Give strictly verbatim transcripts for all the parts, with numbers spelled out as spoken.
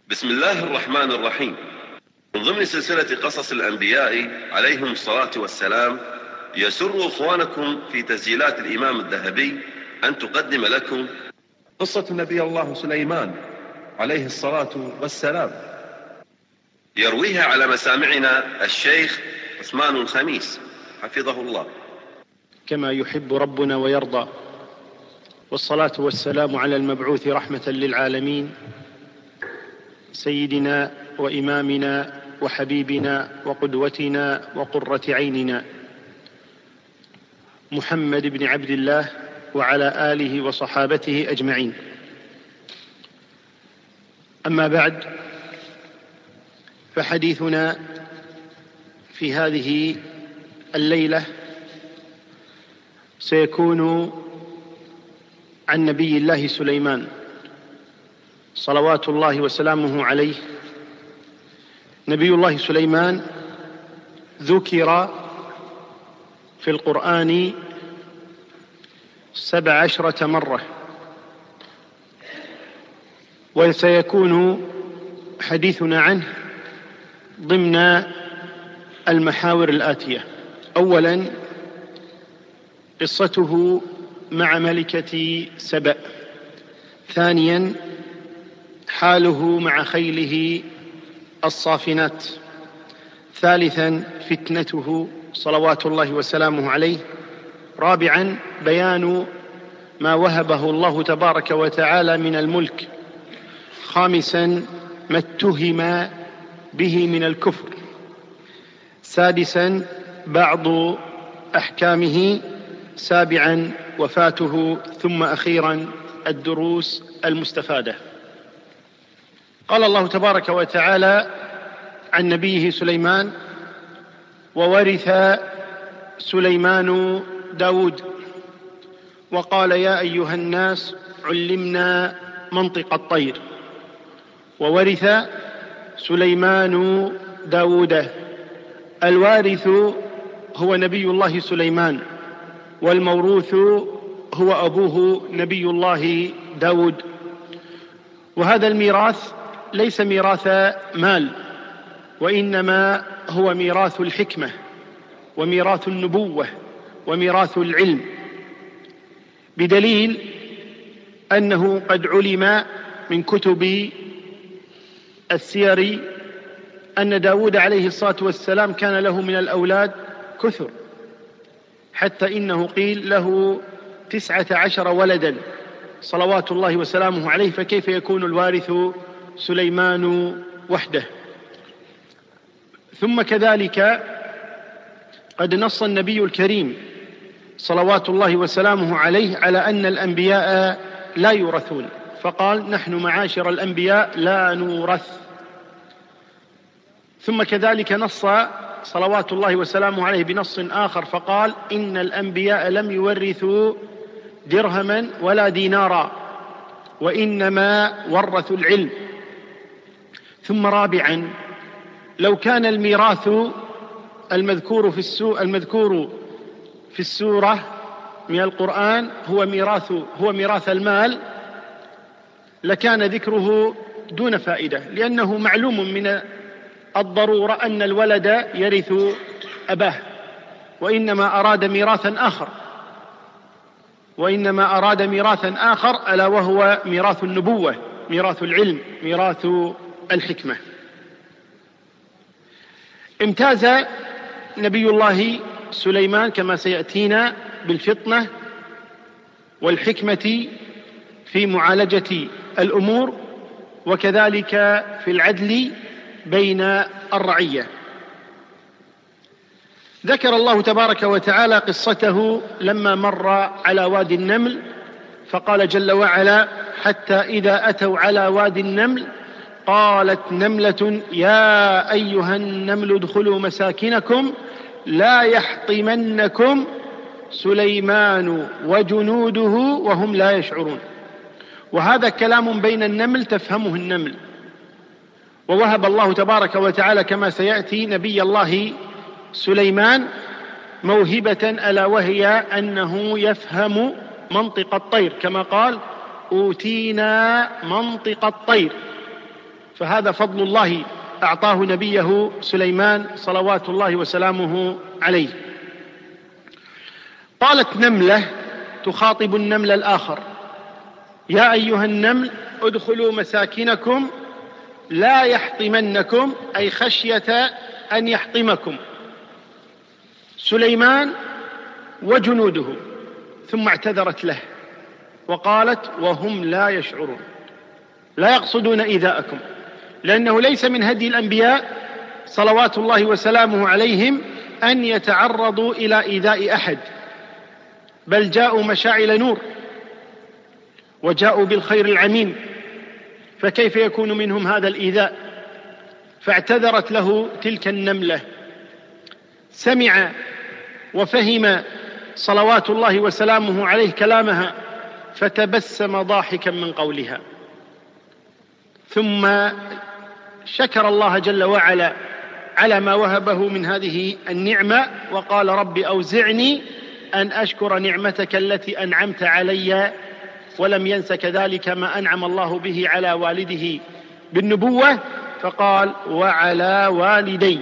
بسم الله الرحمن الرحيم. من ضمن سلسلة قصص الأنبياء عليهم الصلاة والسلام، يسر إخوانكم في تسجيلات الإمام الذهبي أن تقدم لكم قصة نبي الله سليمان عليه الصلاة والسلام، يرويها على مسامعنا الشيخ عثمان الخميس حفظه الله كما يحب ربنا ويرضى. والصلاة والسلام على المبعوث رحمة للعالمين، سيدنا وإمامنا وحبيبنا وقدوتنا وقرة عيننا محمد بن عبد الله وعلى آله وصحابته أجمعين. أما بعد، فحديثنا في هذه الليلة سيكون عن نبي الله سليمان صلوات الله وسلامه عليه. نبي الله سليمان ذكر في القرآن سبع عشرة مرة، وسيكون حديثنا عنه ضمن المحاور الآتية. أولا، قصته مع ملكة سبأ. ثانيا، حاله مع خيله الصافنات. ثالثا، فتنته صلوات الله وسلامه عليه. رابعا، بيان ما وهبه الله تبارك وتعالى من الملك. خامسا، ما اتهم به من الكفر. سادسا، بعض أحكامه. سابعا، وفاته. ثم أخيرا، الدروس المستفادة. قال الله تبارك وتعالى عن نبيه سليمان: وورث سليمان داود وقال يا أيها الناس علمنا منطق الطير. وورث سليمان داود. الوارث هو نبي الله سليمان، والموروث هو أبوه نبي الله داود. وهذا الميراث ليس ميراث مال، وإنما هو ميراث الحكمة وميراث النبوة وميراث العلم، بدليل أنه قد علم من كتب السير أن داود عليه الصلاة والسلام كان له من الأولاد كثر، حتى إنه قيل له تسعة عشر ولدا صلوات الله وسلامه عليه، فكيف يكون الوارث سليمان وحده؟ ثم كذلك قد نص النبي الكريم صلوات الله وسلامه عليه على أن الأنبياء لا يورثون، فقال: نحن معاشر الأنبياء لا نورث. ثم كذلك نص صلوات الله وسلامه عليه بنص آخر فقال: إن الأنبياء لم يورثوا درهما ولا دينارا، وإنما ورثوا العلم. ثم رابعا، لو كان الميراث المذكور في السورة المذكور في السورة من القرآن هو ميراث هو ميراث المال، لكان ذكره دون فائدة، لأنه معلوم من الضرورة أن الولد يرث أباه، وإنما أراد ميراثا آخر وإنما أراد ميراثا آخر ألا وهو ميراث النبوة، ميراث العلم، ميراث الحكمة. امتاز نبي الله سليمان كما سيأتينا بالفطنة والحكمة في معالجة الأمور، وكذلك في العدل بين الرعية. ذكر الله تبارك وتعالى قصته لما مر على وادي النمل، فقال جل وعلا: حتى إذا أتوا على وادي النمل قالت نملة يا أيها النمل ادخلوا مساكنكم لا يحطمنكم سليمان وجنوده وهم لا يشعرون. وهذا كلام بين النمل تفهمه النمل. ووهب الله تبارك وتعالى كما سيأتي نبي الله سليمان موهبة، ألا وهي أنه يفهم منطق الطير، كما قال: أوتينا منطق الطير. فهذا فضل الله أعطاه نبيه سليمان صلوات الله وسلامه عليه. قالت نملة تخاطب النمل الآخر: يا أيها النمل ادخلوا مساكنكم لا يحطمنكم، أي خشية أن يحطمكم سليمان وجنوده. ثم اعتذرت له وقالت: وهم لا يشعرون، لا يقصدون إيذاءكم، لأنه ليس من هدي الأنبياء صلوات الله وسلامه عليهم أن يتعرضوا إلى إيذاء أحد، بل جاءوا مشاعل نور وجاءوا بالخير العميم، فكيف يكون منهم هذا الإيذاء؟ فاعتذرت له تلك النملة. سمع وفهم صلوات الله وسلامه عليه كلامها، فتبسم ضاحكا من قولها، ثم شكر الله جل وعلا على ما وهبه من هذه النعمة، وقال: رب أوزعني أن أشكر نعمتك التي أنعمت علي، ولم ينس كذلك ما أنعم الله به على والده بالنبوة، فقال: وعلى والدي.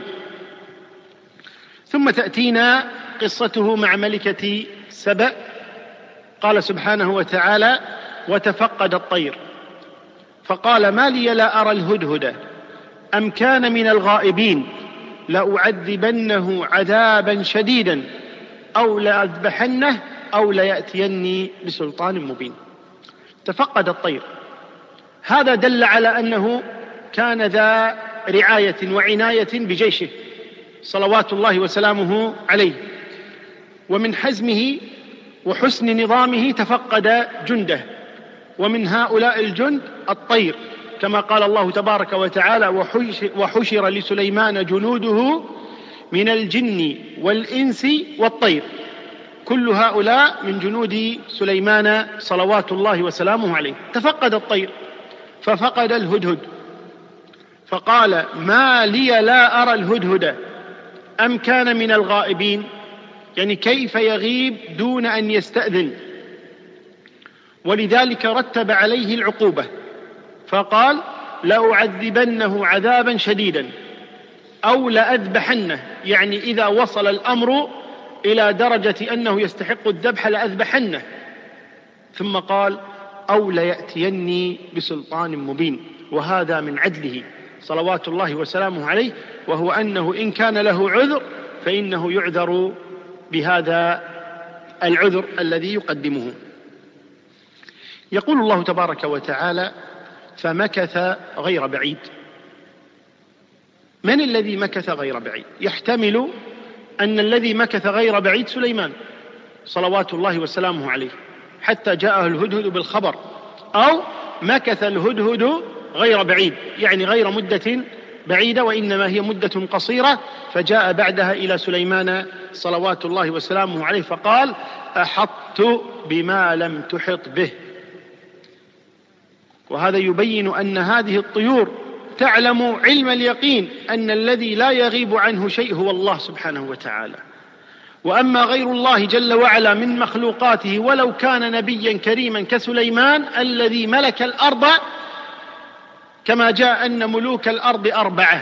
ثم تأتينا قصته مع ملكة سبأ. قال سبحانه وتعالى: وتفقد الطير فقال: ما لي لا أرى الهدهد أم كان من الغائبين لأعذبنه عذابا شديدا أو لأذبحنه أو ليأتيني بسلطان مبين. تفقد الطير، هذا دل على أنه كان ذا رعاية وعناية بجيشه صلوات الله وسلامه عليه، ومن حزمه وحسن نظامه تفقد جنده، ومن هؤلاء الجند الطير، كما قال الله تبارك وتعالى: وحشر لسليمان جنوده من الجن والإنس والطير. كل هؤلاء من جنود سليمان صلوات الله وسلامه عليه. تفقد الطير ففقد الهدهد، فقال: ما لي لا أرى الهدهد أم كان من الغائبين، يعني كيف يغيب دون أن يستأذن؟ ولذلك رتب عليه العقوبة فقال: لأعذبنه عذابا شديدا أو لأذبحنه، يعني إذا وصل الأمر إلى درجة أنه يستحق الذبح لأذبحنه. ثم قال: أو ليأتيني بسلطان مبين. وهذا من عدله صلوات الله وسلامه عليه، وهو أنه إن كان له عذر فإنه يعذر بهذا العذر الذي يقدمه. يقول الله تبارك وتعالى: فمكث غير بعيد. من الذي مكث غير بعيد؟ يحتمل أن الذي مكث غير بعيد سليمان صلوات الله وسلامه عليه حتى جاءه الهدهد بالخبر، أو مكث الهدهد غير بعيد، يعني غير مدة بعيدة، وإنما هي مدة قصيرة، فجاء بعدها إلى سليمان صلوات الله وسلامه عليه فقال: أحطت بما لم تحط به. وهذا يبين أن هذه الطيور تعلم علم اليقين أن الذي لا يغيب عنه شيء هو الله سبحانه وتعالى. وأما غير الله جل وعلا من مخلوقاته ولو كان نبيا كريما كسليمان الذي ملك الأرض، كما جاء أن ملوك الأرض أربعة: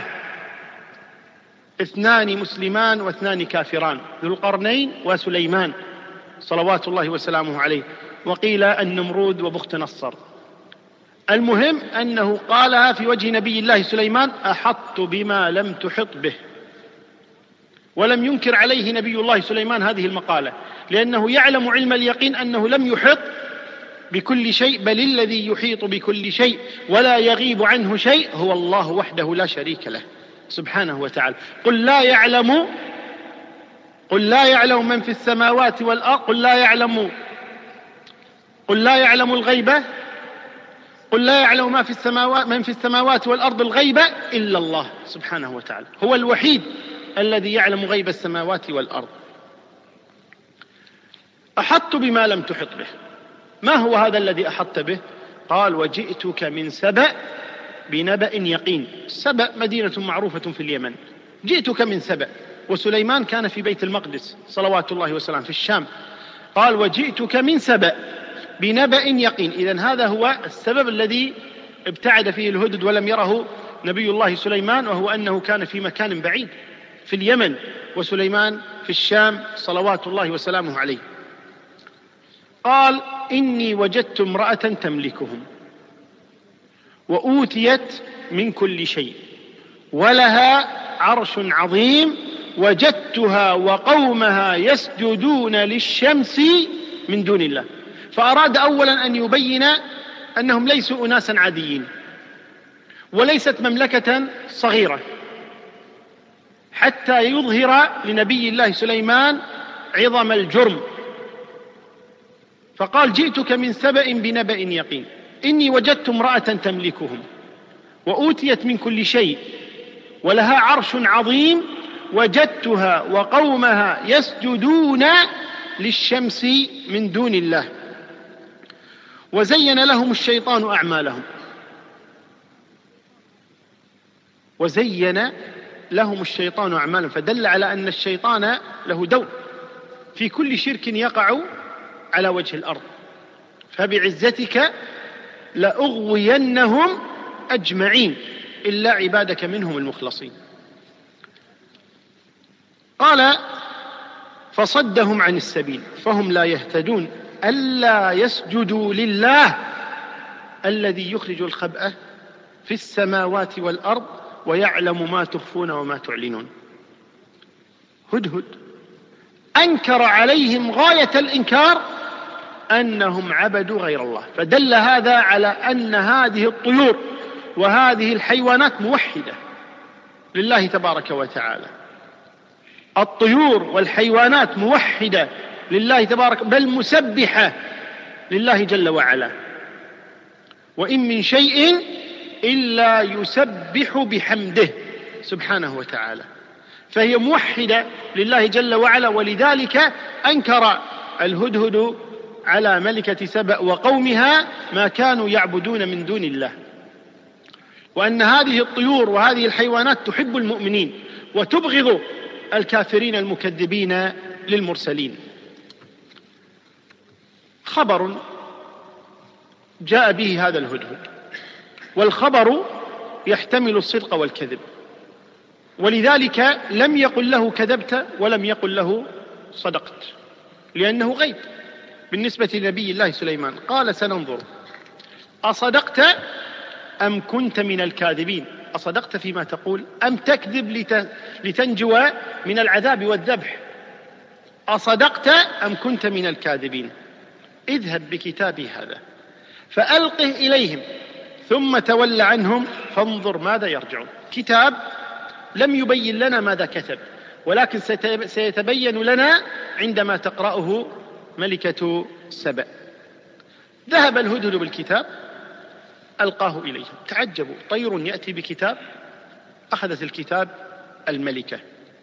اثنان مسلمان واثنان كافران، ذو القرنين وسليمان صلوات الله وسلامه عليه، وقيل النمرود وبخت نصر. المهم أنه قالها في وجه نبي الله سليمان: أحطت بما لم تحط به. ولم ينكر عليه نبي الله سليمان هذه المقالة، لأنه يعلم علم اليقين أنه لم يحط بكل شيء، بل الذي يحيط بكل شيء ولا يغيب عنه شيء هو الله وحده لا شريك له سبحانه وتعالى. قل لا يعلم قل لا يعلم من في السماوات والأرض قل لا يعلم قل لا يعلم الغيبة قل لا يعلم ما في السماوات من في السماوات والأرض الغيبة إلا الله سبحانه وتعالى، هو الوحيد الذي يعلم غيب السماوات والأرض. أحطت بما لم تحط به. ما هو هذا الذي أحطت به؟ قال: وجئتك من سبأ بنبأ يقين. سبأ مدينة معروفة في اليمن. جئتك من سبأ، وسليمان كان في بيت المقدس صلوات الله وسلامه في الشام. قال: وجئتك من سبأ بنبأ يقين. إذن هذا هو السبب الذي ابتعد فيه الهدد ولم يره نبي الله سليمان، وهو أنه كان في مكان بعيد في اليمن، وسليمان في الشام صلوات الله وسلامه عليه. قال: إني وجدت امرأة تملكهم وأوتيت من كل شيء ولها عرش عظيم، وجدتها وقومها يسجدون للشمس من دون الله. فأراد أولا أن يبين أنهم ليسوا أناسا عاديين، وليست مملكة صغيرة، حتى يظهر لنبي الله سليمان عظم الجرم. فقال: جئتك من سبأ بنبأ يقين، إني وجدت امرأة تملكهم وأوتيت من كل شيء ولها عرش عظيم، وجدتها وقومها يسجدون للشمس من دون الله، وزين لهم الشيطان أعمالهم وزين لهم الشيطان أعمالهم فدل على أن الشيطان له دور في كل شرك يقع على وجه الأرض. فبعزتك لأغوينهم أجمعين إلا عبادك منهم المخلصين. قال: فصدهم عن السبيل فهم لا يهتدون ألا يسجدوا لله الذي يخرج الخبأ في السماوات والأرض ويعلم ما تخفون وما تعلنون. هدهد أنكر عليهم غاية الإنكار أنهم عبدوا غير الله، فدل هذا على أن هذه الطيور وهذه الحيوانات موحدة لله تبارك وتعالى. الطيور والحيوانات موحدة لله تبارك، بل مسبحة لله جل وعلا. وإن من شيء إلا يسبح بحمده سبحانه وتعالى، فهي موحدة لله جل وعلا. ولذلك أنكر الهدهد على ملكة سبأ وقومها ما كانوا يعبدون من دون الله، وأن هذه الطيور وهذه الحيوانات تحب المؤمنين وتبغض الكافرين المكذبين للمرسلين. خبر جاء به هذا الهدهد، والخبر يحتمل الصدق والكذب، ولذلك لم يقل له كذبت ولم يقل له صدقت، لأنه غيب بالنسبة لنبي الله سليمان. قال: سننظر أصدقت أم كنت من الكاذبين. أصدقت فيما تقول أم تكذب لتنجو من العذاب والذبح؟ أصدقت أم كنت من الكاذبين؟ اذهب بكتابي هذا فألقه إليهم ثم تول عنهم فانظر ماذا يرجعون. كتاب لم يبين لنا ماذا كتب، ولكن سيتبين لنا عندما تقرأه ملكة سبأ. ذهب الهدهد بالكتاب ألقاه إليهم، تعجبوا، طير يأتي بكتاب. أخذت الكتاب الملكة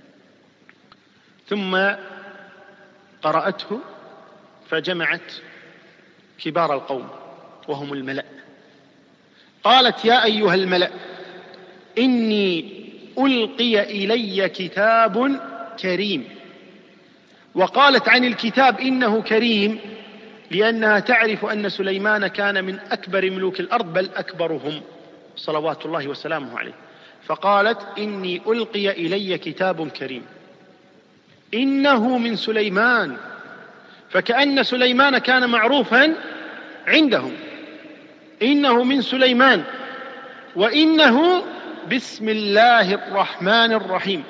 ثم قرأته فجمعت كبار القوم وهم الملأ. قالت: يا أيها الملأ إني ألقي إلي كتاب كريم. وقالت عن الكتاب إنه كريم لأنها تعرف أن سليمان كان من أكبر ملوك الأرض، بل أكبرهم صلوات الله وسلامه عليه. فقالت: إني ألقي إلي كتاب كريم إنه من سليمان، فكأن سليمان كان معروفا عندهم، إنه من سليمان وإنه بسم الله الرحمن الرحيم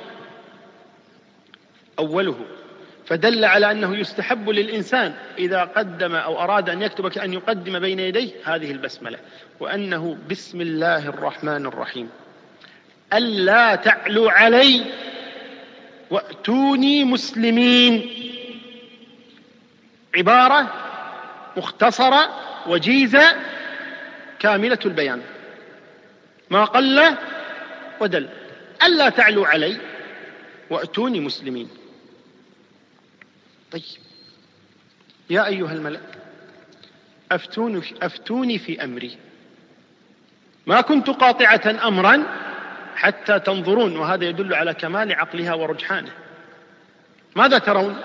أوله، فدل على أنه يستحب للإنسان إذا قدم أو أراد أن يكتب أن يقدم بين يديه هذه البسملة، وأنه بسم الله الرحمن الرحيم. ألا تعلوا علي وأتوني مسلمين. عبارة مختصرة وجيزة كاملة البيان، ما قل ودل. ألا تعلوا علي وأتوني مسلمين. طيب يا أيها الملأ أفتوني, أفتوني في أمري ما كنت قاطعة أمرا حتى تنظرون. وهذا يدل على كمال عقلها ورجحانه. ماذا ترون؟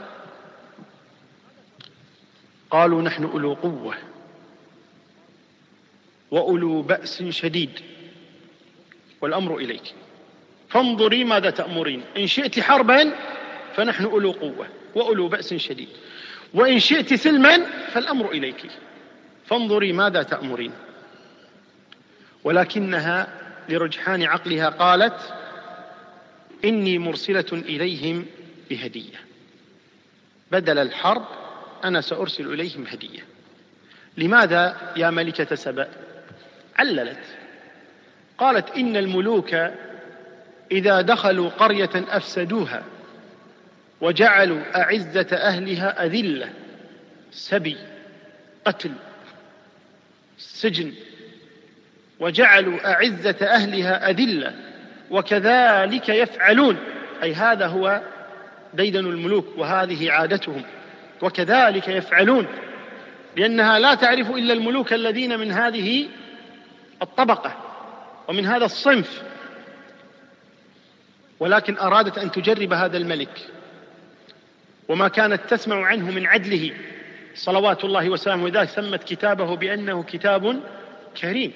قالوا: نحن أولو قوة وأولو بأس شديد والأمر إليك، فانظري ماذا تأمرين، إن شئت حربا فنحن أولو قوة وأولو بأس شديد، وإن شئت سلما فالأمر إليك، فانظري ماذا تأمرين. ولكنها لرجحان عقلها قالت إني مرسلة إليهم بهدية، بدل الحرب أنا سأرسل إليهم هدية. لماذا يا ملكة سبأ؟ عللت، قالت إن الملوك إذا دخلوا قرية أفسدوها وجعلوا أعزة أهلها أذلة، سبي، قتل، سجن، وجعلوا أعزة أهلها أذلة وكذلك يفعلون، أي هذا هو ديدن الملوك وهذه عادتهم، وكذلك يفعلون، لأنها لا تعرف إلا الملوك الذين من هذه الطبقة ومن هذا الصنف، ولكن أرادت أن تجرب هذا الملك وما كانت تسمع عنه من عدله صلوات الله وسلامه، وذلك سمت كتابه بأنه كتاب كريم.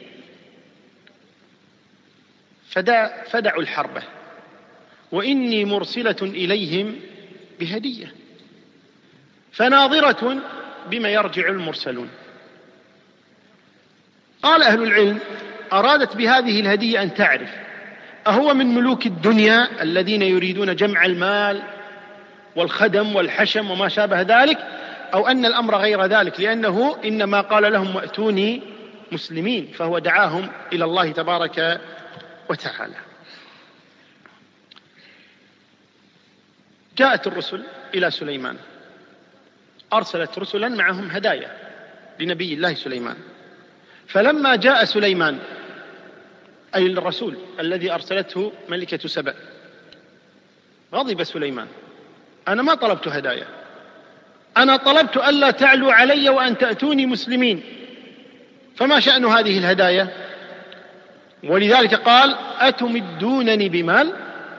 فدع فدعوا الحرب وإني مرسلة إليهم بهدية فناظرة بما يرجع المرسلون. قال أهل العلم أرادت بهذه الهدية أن تعرف أهو من ملوك الدنيا الذين يريدون جمع المال والخدم والحشم وما شابه ذلك، أو أن الأمر غير ذلك، لأنه إنما قال لهم وأتوني مسلمين، فهو دعاهم إلى الله تبارك وتعالى. جاءت الرسل إلى سليمان، أرسلت رسلا معهم هدايا لنبي الله سليمان، فلما جاء سليمان أي الرسول الذي أرسلته ملكة سبأ غضب سليمان، أنا ما طلبت هدايا، أنا طلبت ألا تعلوا علي وأن تأتوني مسلمين، فما شأن هذه الهدايا؟ ولذلك قال أتمدونني بمال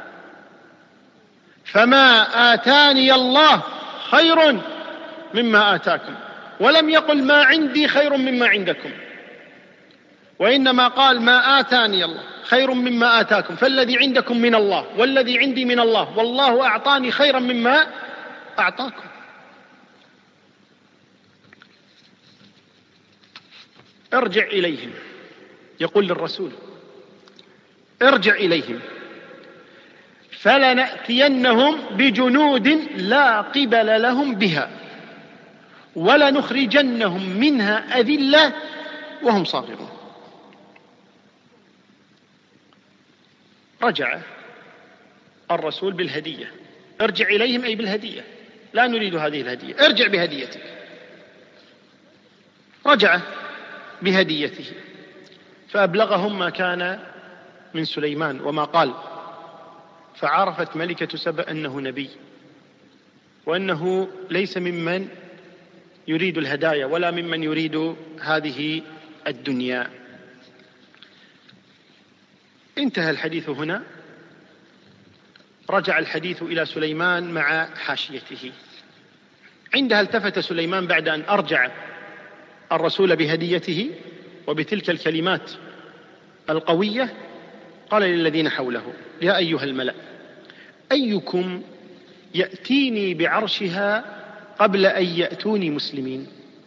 فما آتاني الله خير مما آتاكم، ولم يقل ما عندي خير مما عندكم، وإنما قال ما آتاني الله خير مما آتاكم، فالذي عندكم من الله والذي عندي من الله، والله أعطاني خيرا مما أعطاكم. ارجع إليهم، يقول للرسول ارجع إليهم فلنأتينهم بجنود لا قبل لهم بها ولنخرجنهم منها أذلة وهم صاغرون. رجع الرسول بالهدية، ارجع إليهم أي بالهدية، لا نريد هذه الهدية، ارجع بهديتك. رجع بهديته فأبلغهم ما كان من سليمان وما قال، فعرفت ملكة سبأ أنه نبي وأنه ليس ممن يريد الهدايا ولا ممن يريد هذه الدنيا. انتهى الحديث هنا. رجع الحديث إلى سليمان مع حاشيته. عندها التفت سليمان بعد أن أرجع الرسول بهديته وبتلك الكلمات القوية، قال للذين حوله يا أيها الملأ أيكم يأتيني بعرشها قبل أن يأتوني مسلمين؟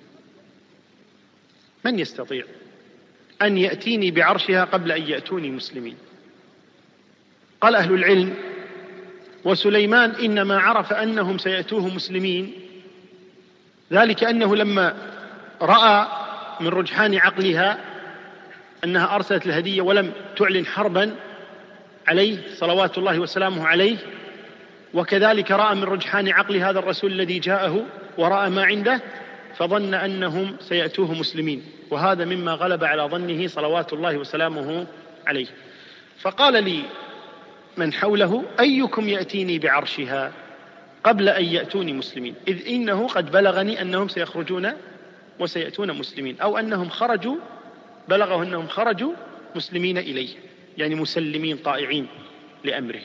من يستطيع أن يأتيني بعرشها قبل أن يأتوني مسلمين؟ قال أهل العلم وسليمان إنما عرف أنهم سيأتوه مسلمين ذلك أنه لما رأى من رجحان عقلها أنها أرسلت الهدية ولم تعلن حربا عليه صلوات الله وسلامه عليه، وكذلك رأى من رجحان عقل هذا الرسول الذي جاءه ورأى ما عنده، فظن أنهم سيأتوه مسلمين، وهذا مما غلب على ظنه صلوات الله وسلامه عليه. فقال لي من حوله أيكم يأتيني بعرشها قبل أن يأتوني مسلمين، إذ إنه قد بلغني أنهم سيخرجون وسيأتون مسلمين، أو أنهم خرجوا، بلغه أنهم خرجوا مسلمين إليه، يعني مسلمين طائعين لأمره.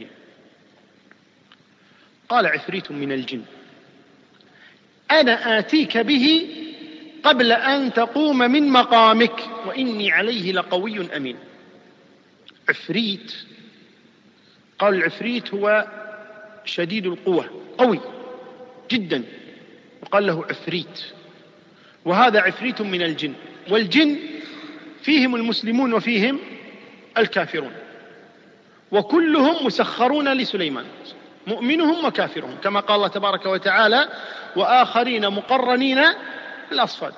قال عفريت من الجن أنا آتيك به قبل أن تقوم من مقامك وإني عليه لقوي أمين. عفريت، قال العفريت هو شديد القوة قوي جدا، وقال له عفريت، وهذا عفريت من الجن، والجن فيهم المسلمون وفيهم الكافرون، وكلهم مسخرون لسليمان، مؤمنهم وكافرهم، كما قال الله تبارك وتعالى وآخرين مقرنين بالأصفاد.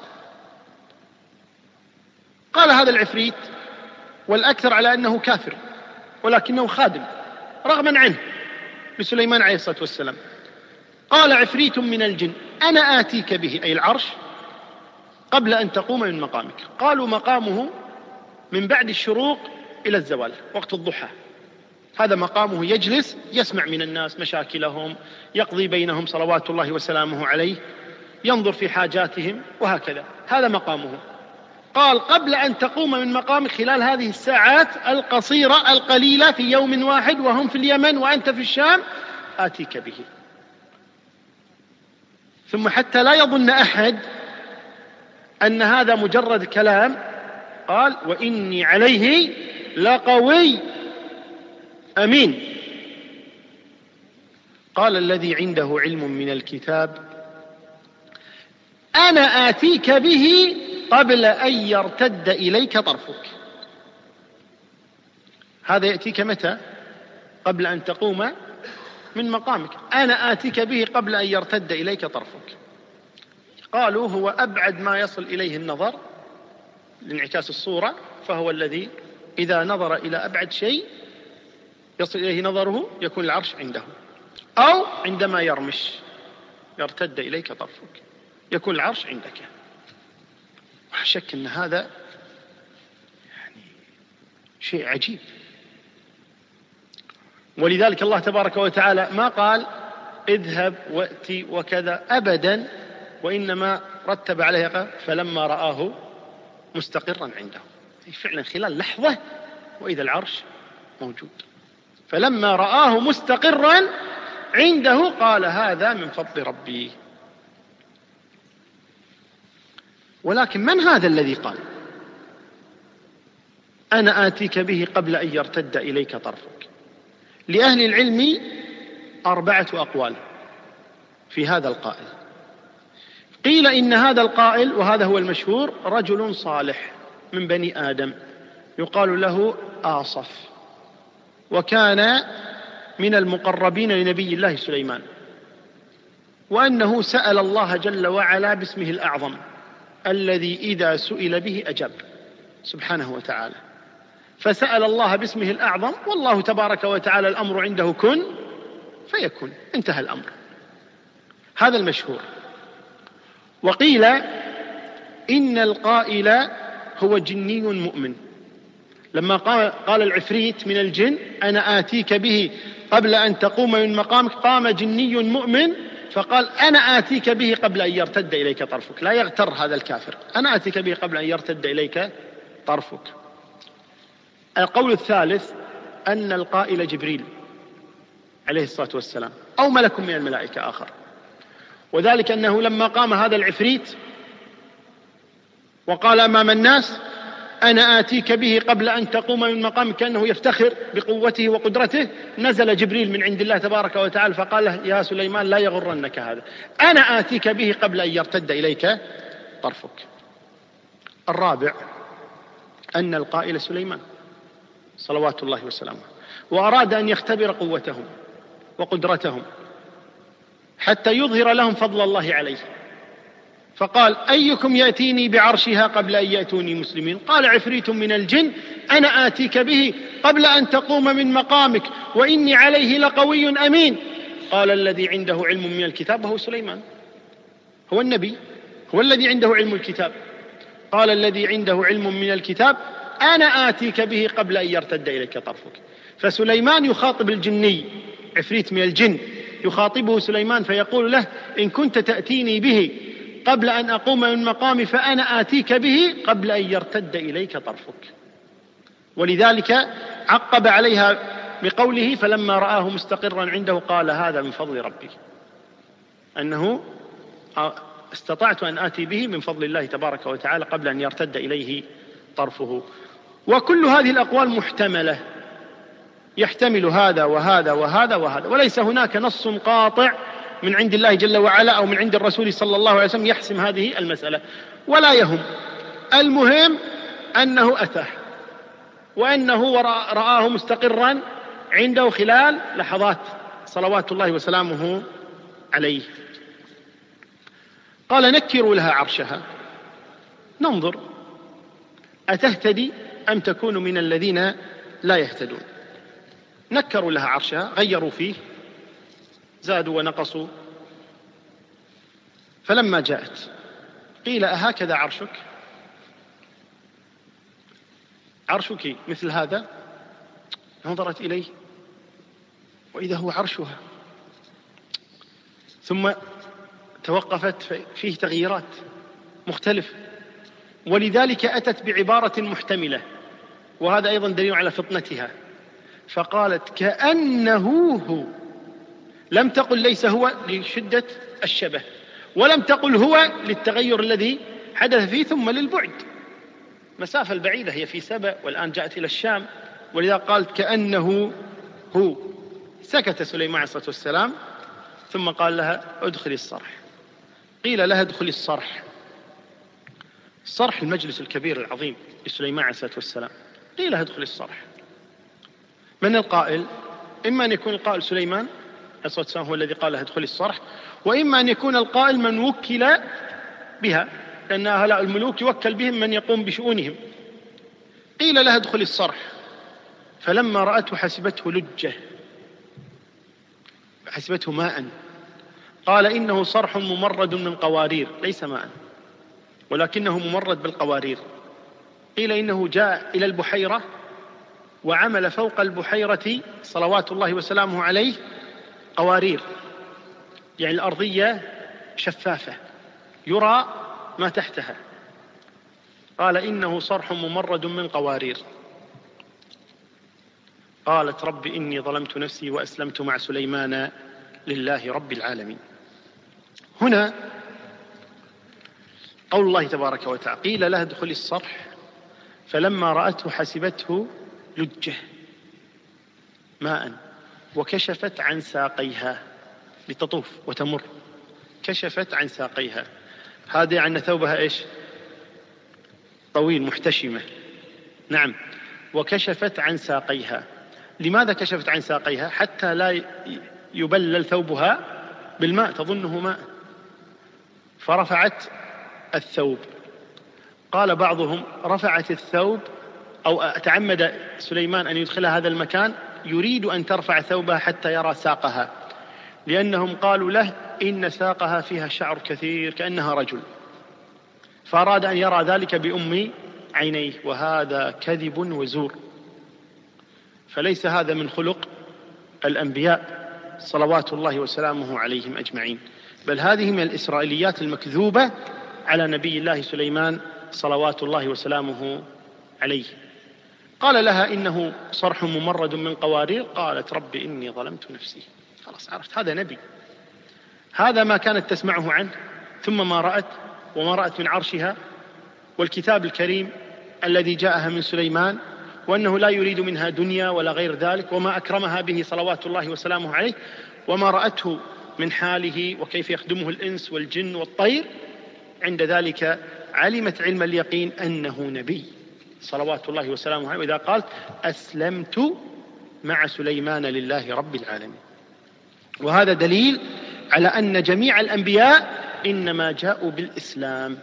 قال هذا العفريت، والأكثر على أنه كافر ولكنه خادم رغما عنه لسليمان عليه الصلاة والسلام. قال عفريت من الجن أنا آتيك به، أي العرش، قبل أن تقوم من مقامك. قالوا مقامه من بعد الشروق إلى الزوال، وقت الضحى، هذا مقامه، يجلس يسمع من الناس مشاكلهم، يقضي بينهم صلوات الله وسلامه عليه، ينظر في حاجاتهم، وهكذا، هذا مقامه. قال قبل أن تقوم من مقامك، خلال هذه الساعات القصيرة القليلة في يوم واحد وهم في اليمن وأنت في الشام، آتيك به. ثم حتى لا يظن أحد أن هذا مجرد كلام، قال وإني عليه لقوي أمين. قال الذي عنده علم من الكتاب أنا آتيك به قبل أن يرتد إليك طرفك. هذا يأتيك متى؟ قبل أن تقوم من مقامك، أنا آتيك به قبل أن يرتد إليك طرفك. قالوا هو أبعد ما يصل إليه النظر لانعكاس الصورة، فهو الذي إذا نظر إلى أبعد شيء يصل إليه نظره يكون العرش عنده، أو عندما يرمش يرتد إليك طرفك يكون العرش عندك. ولا شك أن هذا يعني شيء عجيب. ولذلك الله تبارك وتعالى ما قال اذهب وأتي وكذا أبدا، وإنما رتب عليها فلما رآه مستقرا عنده، فعلا خلال لحظة وإذا العرش موجود. فلما رآه مستقرا عنده قال هذا من فضل ربي. ولكن من هذا الذي قال أنا آتيك به قبل أن يرتد إليك طرفك؟ لأهل العلم أربعة أقوال في هذا القائل. قيل إن هذا القائل، وهذا هو المشهور، رجل صالح من بني آدم يقال له آصف، وكان من المقربين لنبي الله سليمان، وأنه سأل الله جل وعلا باسمه الأعظم الذي إذا سئل به أجاب سبحانه وتعالى، فسأل الله باسمه الأعظم، والله تبارك وتعالى الأمر عنده كن فيكون، انتهى الأمر. هذا المشهور. وقيل إن القائل هو جني مؤمن، لما قال, قال العفريت من الجن أنا آتيك به قبل أن تقوم من مقامك، قام جني مؤمن فقال أنا آتيك به قبل أن يرتد إليك طرفك. لا يغتر هذا الكافر، أنا آتيك به قبل أن يرتد إليك طرفك. القول الثالث أن القائل جبريل عليه الصلاة والسلام أو ملك من الملائكة آخر، وذلك أنه لما قام هذا العفريت وقال أمام الناس أنا آتيك به قبل أن تقوم من مقامك، كأنه يفتخر بقوته وقدرته، نزل جبريل من عند الله تبارك وتعالى فقال له يا سليمان لا يغرنك هذا، أنا آتيك به قبل أن يرتد إليك طرفك. الرابع أن القائل سليمان صلوات الله وسلامه، وأراد أن يختبر قوتهم وقدرتهم حتى يظهر لهم فضل الله عليه، فقال أيكم يأتيني بعرشها قبل أن يأتوني مسلمين؟ قال عفريت من الجن أنا آتيك به قبل أن تقوم من مقامك وإني عليه لقوي أمين. قال الذي عنده علم من الكتاب وهو سليمان، هو النبي، هو الذي عنده علم الكتاب. قال الذي عنده علم من الكتاب أنا آتيك به قبل أن يرتد إليك طرفك. فسليمان يخاطب الجني، عفريت من الجن يخاطبه سليمان فيقول له إن كنت تأتيني به قبل أن أقوم من مقامي فأنا آتيك به قبل أن يرتد إليك طرفك. ولذلك عقب عليها بقوله فلما رآه مستقرا عنده قال هذا من فضل ربي، أنه استطعت أن آتي به من فضل الله تبارك وتعالى قبل أن يرتد إليه طرفه. وكل هذه الأقوال محتملة يحتمل هذا وهذا وهذا وهذا، وليس هناك نص قاطع من عند الله جل وعلا أو من عند الرسول صلى الله عليه وسلم يحسم هذه المسألة، ولا يهم. المهم أنه أتاه، وأنه رآه مستقرا عنده خلال لحظات صلوات الله وسلامه عليه. قال: نكروا لها عرشها ننظر أتهتدي أم تكون من الذين لا يهتدون. نكروا لها عرشها، غيروا فيه، زادوا ونقصوا. فلما جاءت قيل: أهكذا عرشك؟ عرشك مثل هذا؟ نظرت إليه وإذا هو عرشها، ثم توقفت فيه تغييرات مختلفة، ولذلك أتت بعبارة محتملة، وهذا أيضا دليل على فطنتها. فقالت: كأنه هو، لم تقل ليس هو لشدة الشبه، ولم تقل هو للتغير الذي حدث فيه ثم للبعد، مسافة البعيدة، هي في سبأ والآن جاءت إلى الشام، ولذا قالت كأنه هو. سكت سليمان عليه الصلاة والسلام، ثم قال لها: ادخلي الصرح. قيل لها: ادخلي الصرح. الصرح المجلس الكبير العظيم لسليمان عليه الصلاة والسلام. قيل لها: ادخلي الصرح. من القائل؟ إما أن يكون القائل سليمان عليه الصلاة والسلام هو الذي قال لها: ادخلي الصرح، وإما أن يكون القائل من وكل بها، لأن هؤلاء الملوك يوكل بهم من يقوم بشؤونهم. قيل لها: ادخلي الصرح. فلما رأته حسبته لجة، حسبته ماء. قال: إنه صرح ممرد من قوارير، ليس ماء ولكنه ممرد بالقوارير. قيل: إنه جاء إلى البحيرة وعمل فوق البحيرة صلوات الله وسلامه عليه قوارير، يعني الأرضية شفافة يرى ما تحتها. قال: إنه صرح ممرد من قوارير. قالت: رب إني ظلمت نفسي وأسلمت مع سليمان لله رب العالمين. هنا قول الله تبارك وتعالى: قيل لها ادخلي الصرح فلما رأته حسبته لجة ماء وكشفت عن ساقيها لتطوف وتمر. كشفت عن ساقيها، هذا يعني ثوبها إيش؟ طويل محتشمة. نعم. وكشفت عن ساقيها. لماذا كشفت عن ساقيها؟ حتى لا يبلل ثوبها بالماء، تظنه ماء. فرفعت الثوب. قال بعضهم: رفعت الثوب أو تعمد سليمان أن يدخل هذا المكان يريد أن ترفع ثوبها حتى يرى ساقها، لأنهم قالوا له: إن ساقها فيها شعر كثير كأنها رجل، فأراد أن يرى ذلك بأم عينيه، وهذا كذب وزور، فليس هذا من خلق الأنبياء صلوات الله وسلامه عليهم أجمعين، بل هذه من الإسرائيليات المكذوبة على نبي الله سليمان صلوات الله وسلامه عليه. قال لها: إنه صرح ممرد من قوارير. قالت: رب إني ظلمت نفسي. خلاص عرفت هذا نبي، هذا ما كانت تسمعه عنه، ثم ما رأت وما رأت من عرشها والكتاب الكريم الذي جاءها من سليمان، وأنه لا يريد منها دنيا ولا غير ذلك، وما أكرمها به صلوات الله وسلامه عليه، وما رأته من حاله وكيف يخدمه الإنس والجن والطير. عند ذلك علمت علم اليقين أنه نبي صلوات الله وسلامه عليه، وإذا قالت: أسلمت مع سليمان لله رب العالمين. وهذا دليل على أن جميع الأنبياء إنما جاءوا بالإسلام.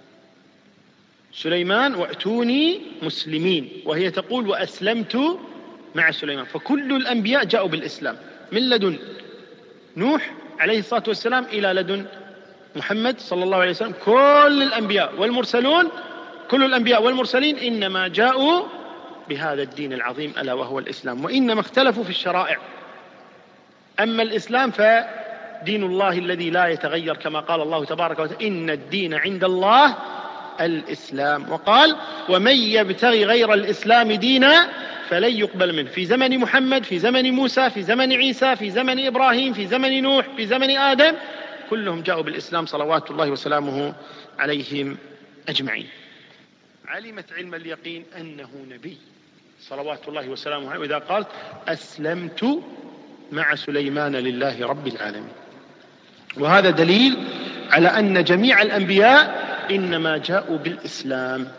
سليمان: وأتوني مسلمين، وهي تقول: وأسلمت مع سليمان. فكل الأنبياء جاءوا بالإسلام، من لدن نوح عليه الصلاة والسلام إلى لدن محمد صلى الله عليه وسلم. كل الأنبياء والمرسلون كل الأنبياء والمرسلين إنما جاءوا بهذا الدين العظيم ألا وهو الإسلام، وإنما اختلفوا في الشرائع. أما الإسلام فدين الله الذي لا يتغير، كما قال الله تبارك وتعالى: إن الدين عند الله الإسلام. وقال: ومن يبتغي غير الإسلام دينا فلن يقبل منه. في زمن محمد، في زمن موسى، في زمن عيسى، في زمن إبراهيم، في زمن نوح، في زمن آدم، كلهم جاءوا بالإسلام صلوات الله وسلامه عليهم أجمعين. علمت علم اليقين أنه نبي صلوات الله وسلامه عليه، وإذا قال أسلمت مع سليمان لله رب العالمين. وهذا دليل على أن جميع الأنبياء إنما جاءوا بالإسلام.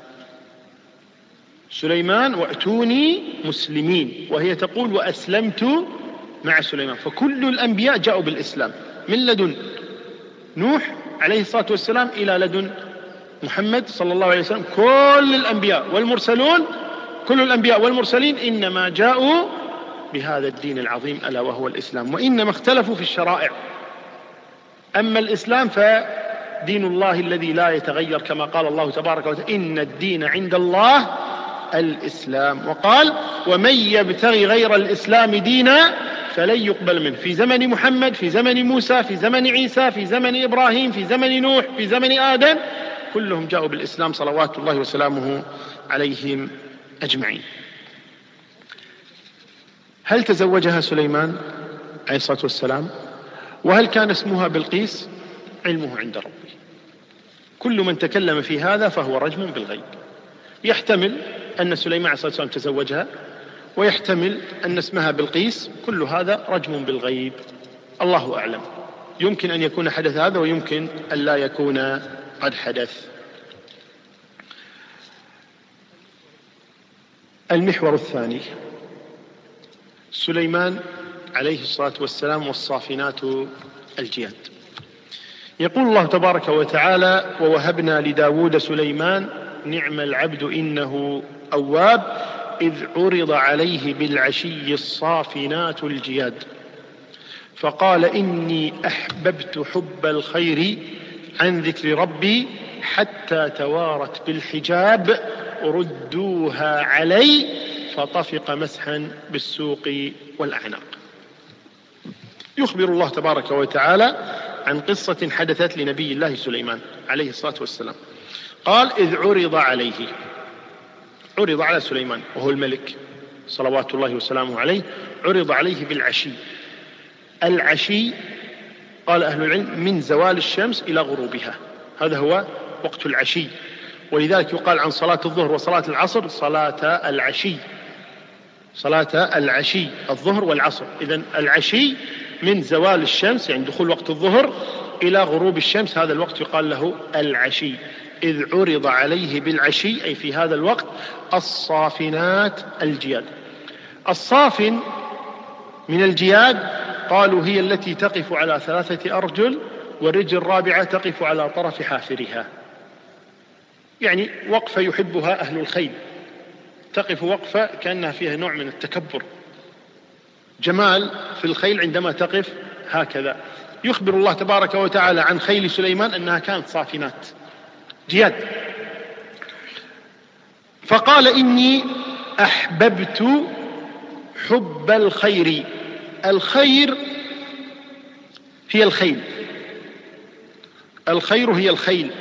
سليمان وأتوني مسلمين، وهي تقول وأسلمت مع سليمان. فكل الأنبياء جاءوا بالإسلام من لدن نوح عليه الصلاة والسلام إلى لدن محمد صلى الله عليه وسلم. كل الأنبياء والمرسلون كل الأنبياء والمرسلين إنما جاءوا بهذا الدين العظيم ألا وهو الإسلام، وإنما اختلفوا في الشرائع. أما الإسلام فدين الله الذي لا يتغير، كما قال الله تبارك وتعالى إن الدين عند الله الإسلام. وقال ومن يبتغي غير الإسلام دينا فلن يقبل منه، في زمن محمد، في زمن موسى، في زمن عيسى، في زمن إبراهيم، في زمن نوح، في زمن آدم، كلهم جاءوا بالإسلام صلوات الله وسلامه عليهم أجمعين. هل تزوجها سليمان عليه الصلاة والسلام؟ وهل كان اسمها بلقيس؟ علمه عند ربي. كل من تكلم في هذا فهو رجم بالغيب. يحتمل أن سليمان عليه الصلاة والسلام تزوجها، ويحتمل أن اسمها بلقيس، كل هذا رجم بالغيب، الله أعلم. يمكن أن يكون حدث هذا، ويمكن أن لا يكون قد حدث. المحور الثاني سليمان عليه الصلاة والسلام والصافنات الجياد. يقول الله تبارك وتعالى ووهبنا لداود سليمان نعم العبد إنه أواب إذ عرض عليه بالعشي الصافنات الجياد فقال إني أحببت حب الخير عن ذكر ربي حتى توارت بالحجاب ردوها علي فطفق مسحا بالسوق والأعناق. يخبر الله تبارك وتعالى عن قصة حدثت لنبي الله سليمان عليه الصلاة والسلام. قال إذ عرض عليه، عرض على سليمان وهو الملك صلوات الله وسلامه عليه، عرض عليه بالعشي. العشي قال أهل العلم من زوال الشمس إلى غروبها، هذا هو وقت العشي. ولذلك يقال عن صلاة الظهر وصلاة العصر صلاة العشي، صلاة العشي الظهر والعصر. إذن العشي من زوال الشمس يعني دخول وقت الظهر إلى غروب الشمس، هذا الوقت يقال له العشي. إذ عرض عليه بالعشي أي في هذا الوقت الصافنات الجياد. الصافن من الجياد قالوا هي التي تقف على ثلاثة أرجل والرجل الرابعة تقف على طرف حافرها، يعني وقفة يحبها أهل الخيل، تقف وقفة كأنها فيها نوع من التكبر، جمال في الخيل عندما تقف هكذا. يخبر الله تبارك وتعالى عن خيل سليمان أنها كانت صافنات جياد. فقال إني أحببت حب الخير. الخير هي الخيل، الخير هي الخيل،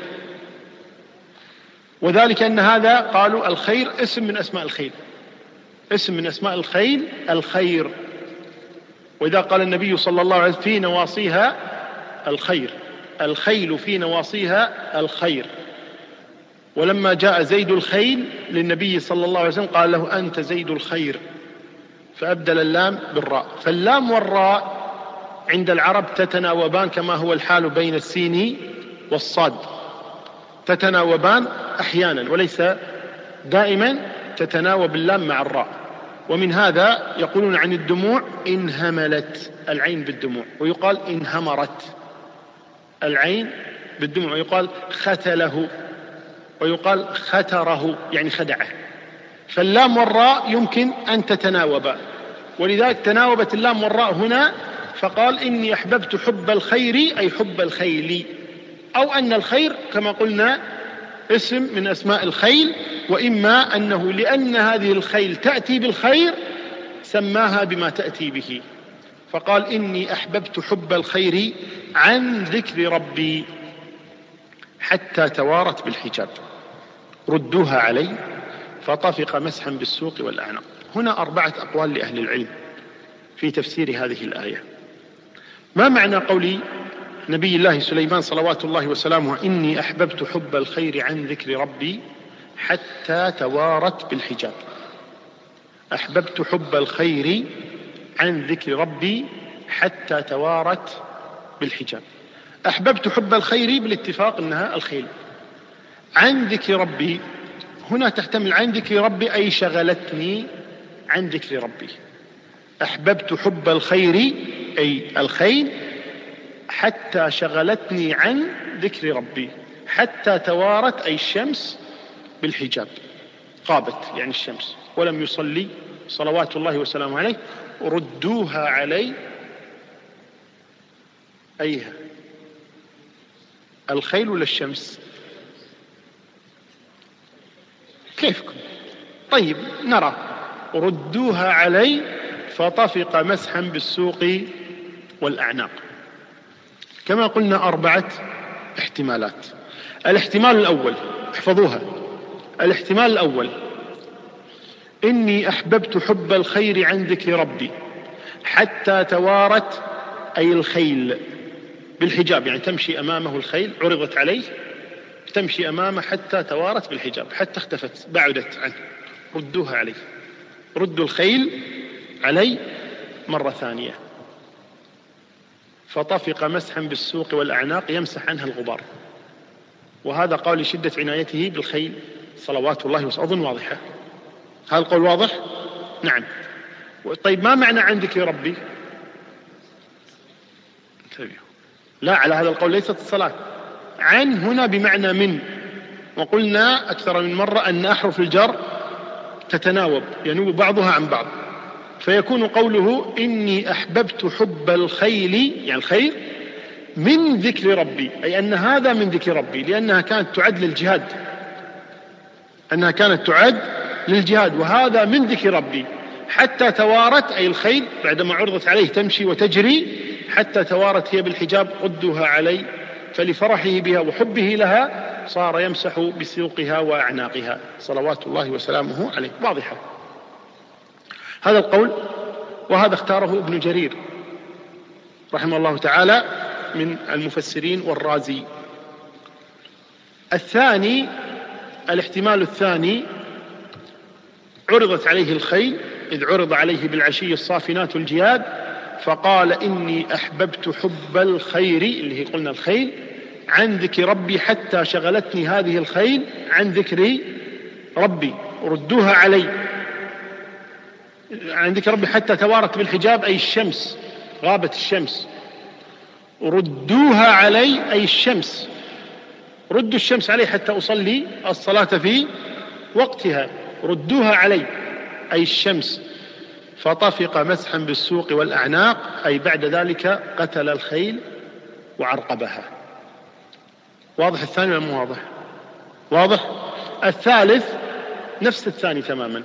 وذلك أن هذا قالوا الخير اسم من أسماء الخيل، اسم من أسماء الخيل الخير. وإذا قال النبي صلى الله عليه وسلم في نواصيها الخير، الخيل في نواصيها الخير. ولما جاء زيد الخيل للنبي صلى الله عليه وسلم قال له أنت زيد الخير، فأبدل اللام بالراء. فاللام والراء عند العرب تتناوبان كما هو الحال بين السين والصاد، تتناوبان أحيانا وليس دائما تتناوب اللام مع الراء. ومن هذا يقولون عن الدموع انهملت العين بالدموع، ويقال انهمرت العين بالدموع، ويقال ختله، ويقال ختره يعني خدعه. فاللام والراء يمكن أن تتناوبا، ولذلك تناوبت اللام والراء هنا، فقال إني أحببت حب الخير أي حب الخيل، أو أن الخير كما قلنا اسم من أسماء الخيل، وإما أنه لأن هذه الخيل تأتي بالخير سماها بما تأتي به. فقال إني أحببت حب الخير عن ذكر ربي حتى توارت بالحجاب ردوها علي فطفق مسحا بالسوق والأعناق. هنا أربعة أقوال لأهل العلم في تفسير هذه الآية. ما معنى قول نبي الله سليمان صلوات الله وسلامه إني أحببت حب الخير عن ذكر ربي حتى توارت بالحجاب؟ أحببت حب الخير عن ذكر ربي حتى توارت بالحجاب. أحببت حب الخير بالاتفاق أنها الخيل. عن ذكر ربي هنا تحتمل عن ذكر ربي أي شغلتني عن ذكر ربي. أحببت حب الخير أي الخيل حتى شغلتني عن ذكر ربي، حتى توارت أي الشمس بالحجاب، غابت يعني الشمس ولم يصلي صلوات الله وسلامه عليه. ردوها علي أيها الخيل ولا الشمس؟ كيفكم؟ طيب نرى. ردوها علي فطفق مسحا بالسوق والأعناق. كما قلنا أربعة احتمالات. الاحتمال الأول احفظوها، الاحتمال الأول إني أحببت حب الخير عن ذكر ربي حتى توارت أي الخيل بالحجاب، يعني تمشي أمامه الخيل عرضت عليه تمشي أمامه حتى توارت بالحجاب، حتى اختفت بعدت عنه. ردوها علي، ردوا الخيل علي مرة ثانية. فطفق مسحا بالسوق والأعناق يمسح عنها الغبار. وهذا قول شدة عنايته بالخيل صلوات الله وسلامه. أظن واضحة، هذا القول واضح؟ نعم. طيب ما معنى عن ذكر ربي؟ لا، على هذا القول ليست الصلاة. عن هنا بمعنى من، وقلنا أكثر من مرة أن أحرف الجر تتناوب ينوب بعضها عن بعض، فيكون قوله إني أحببت حب الخيل يعني الخير من ذكر ربي، أي أن هذا من ذكر ربي، لأنها كانت تعد للجهاد أنها كانت تعد للجهاد وهذا من ذكر ربي. حتى توارت أي الخيل بعدما عرضت عليه تمشي وتجري حتى توارت هي بالحجاب. ردوها علي. فلفرحه بها وحبه لها صار يمسح بسوقها وأعناقها صلوات الله وسلامه عليه. واضحة هذا القول، وهذا اختاره ابن جرير رحمه الله تعالى من المفسرين والرازي. الثاني الاحتمال الثاني عرضت عليه الخيل إذ عرض عليه بالعشي الصافنات الجياد فقال إني أحببت حب الخير اللي هي قلنا الخيل عن ذكر ربي حتى شغلتني هذه الخيل عن ذكر ربي. ردوها علي عن ذكر ربي حتى توارت بالحجاب أي الشمس، غابت الشمس. ردوها علي أي الشمس، ردوا الشمس علي حتى أصلي الصلاة في وقتها. ردوها علي أي الشمس. فطفق مسحا بالسوق والأعناق أي بعد ذلك قتل الخيل وعرقبها. واضح الثاني ولا مو واضح؟ واضح. الثالث نفس الثاني تماما.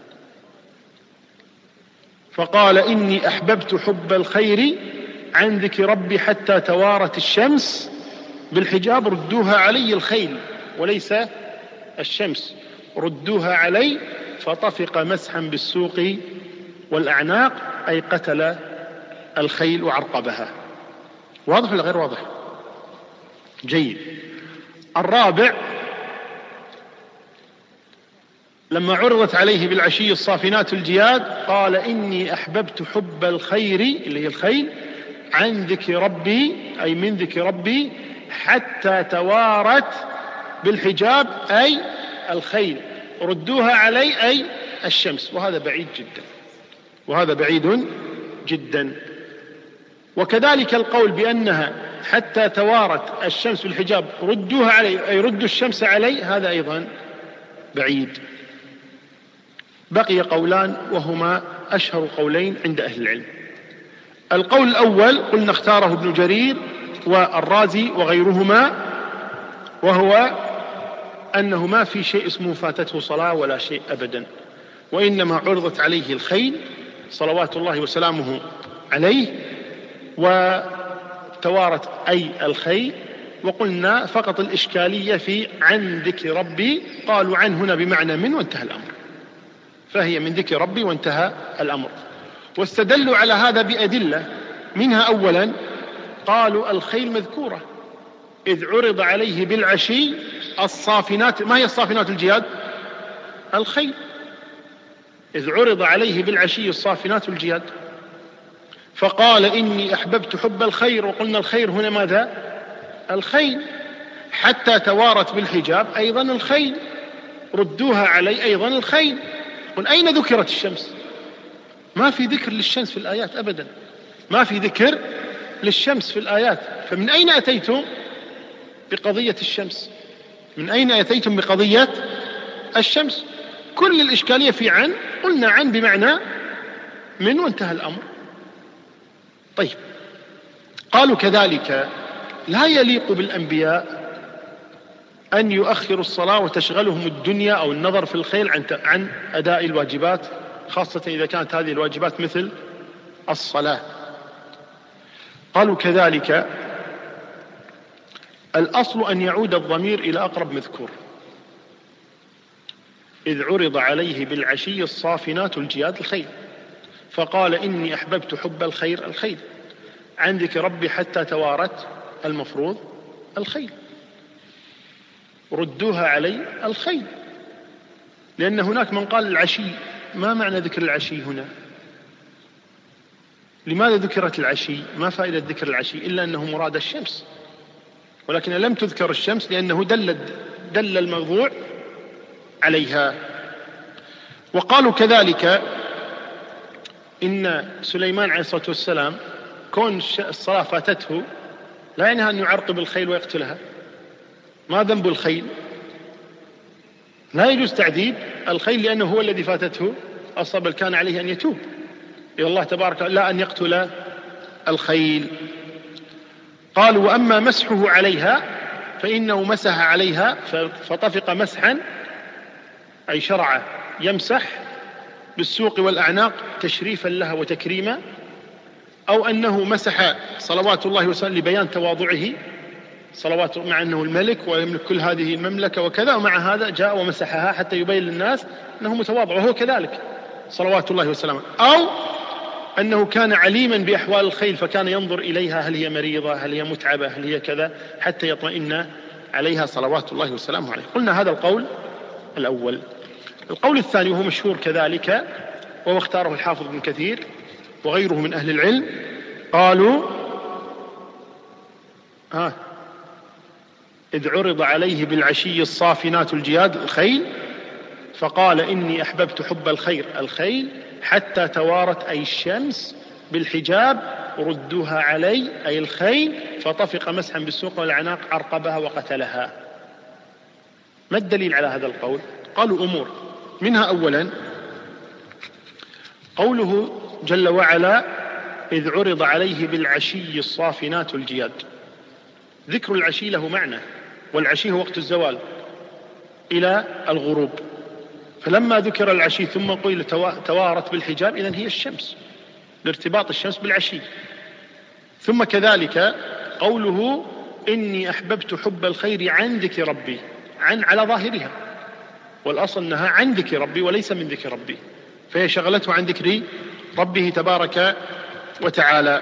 فقال إني أحببت حب الخير عن ذكر ربي حتى توارت الشمس بالحجاب. ردوها علي الخيل وليس الشمس. ردوها علي فطفق مسحا بالسوق والأعناق أي قتل الخيل وعرقبها. واضح ولا غير واضح؟ جيد. الرابع لما عرضت عليه بالعشي الصافنات الجياد قال إني أحببت حب الخير اللي هي الخيل عن ذكر ربي أي من ذكر ربي حتى توارت بالحجاب أي الخيل. ردوها علي أي الشمس. وهذا بعيد جدا، وهذا بعيد جدا. وكذلك القول بأنها حتى توارت الشمس بالحجاب ردوها علي أي ردوا الشمس علي، هذا أيضا بعيد. بقي قولان وهما أشهر قولين عند أهل العلم. القول الأول قلنا اختاره ابن جرير والرازي وغيرهما، وهو أنه ما في شيء اسمه فاتته صلاة ولا شيء أبدا، وإنما عرضت عليه الخيل صلوات الله وسلامه عليه وتوارت أي الخيل. وقلنا فقط الإشكالية في عن ذكر ربي، قالوا عن هنا بمعنى من وانتهى الأمر، فهي من ذكر ربي وانتهى الأمر. واستدلوا على هذا بأدلة، منها أولا قالوا الخيل مذكورة إذ عرض عليه بالعشي الصافنات. ما هي الصافنات الجياد؟ الخيل. إذ عرض عليه بالعشي الصافنات الجياد فقال إني أحببت حب الخير. وقلنا الخير هنا ماذا؟ الخيل. حتى توارت بالحجاب أيضا الخيل، ردوها علي أيضا الخيل. قل أين ذكرت الشمس؟ ما في ذكر للشمس في الآيات أبدا، ما في ذكر للشمس في الآيات. فمن أين أتيتم بقضية الشمس؟ من أين أتيتم بقضية الشمس؟ كل الإشكالية في عن، قلنا عن بمعنى من، وانتهى الأمر. طيب، قالوا كذلك لا يليق بالأنبياء أن يؤخروا الصلاة وتشغلهم الدنيا أو النظر في الخيل عن عن أداء الواجبات، خاصة إذا كانت هذه الواجبات مثل الصلاة. قالوا كذلك الأصل أن يعود الضمير إلى أقرب مذكور. إذ عرض عليه بالعشي الصافنات الجياد الخيل فقال إني أحببت حب الخير الخيل عن ذكر ربي حتى توارت المفروض الخيل، ردوها علي الخيل. لأن هناك من قال العشي، ما معنى ذكر العشي هنا؟ لماذا ذكرت العشي؟ ما فائدة ذكر العشي إلا أنه مراد الشمس، ولكن لم تذكر الشمس لأنه دل, دل الموضوع عليها. وقالوا كذلك إن سليمان عليه الصلاة والسلام كون الصلاة فاتته لا ينهى أن يعرقب الخيل ويقتلها. ما ذنب الخيل؟ لا يجوز تعذيب الخيل لأنه هو الذي فاتته أصلا، بل كان عليه أن يتوب إلى الله تبارك لا أن يقتل الخيل. قالوا وأما مسحه عليها فإنه مسح عليها فطفق مسحا، أي شرع يمسح بالسوق والأعناق تشريفا لها وتكريما، أو أنه مسح صلوات الله وسلم لبيان تواضعه صلوات، مع أنه الملك ويملك كل هذه المملكة وكذا، ومع هذا جاء ومسحها حتى يبين للناس أنه متواضع، وهو كذلك صلوات الله وسلامه. أو أنه كان عليما بأحوال الخيل فكان ينظر إليها هل هي مريضة، هل هي متعبة، هل هي كذا، حتى يطمئن عليها صلوات الله وسلامه عليه. قلنا هذا القول الأول. القول الثاني وهو مشهور كذلك، وهو اختاره الحافظ ابن كثير وغيره من أهل العلم، قالوا آه إذ عرض عليه بالعشي الصافنات الجياد الخيل فقال إني أحببت حب الخير الخيل حتى توارت أي الشمس بالحجاب ردوها علي أي الخيل فطفق مسحا بالسوق والعناق عرقبها وقتلها. ما الدليل على هذا القول؟ قالوا أمور، منها أولا قوله جل وعلا إذ عرض عليه بالعشي الصافنات الجياد. ذكر العشي له معنى، والعشي هو وقت الزوال إلى الغروب، فلما ذكر العشي ثم قيل توارت بالحجاب إذن هي الشمس، لارتباط الشمس بالعشي. ثم كذلك قوله إني أحببت حب الخير عن ذكر ربي، عن على ظاهرها، والأصل أنها عن ذكر ربي وليس من ذكر ربي، فهي شغلته عن ذكر ربه تبارك وتعالى.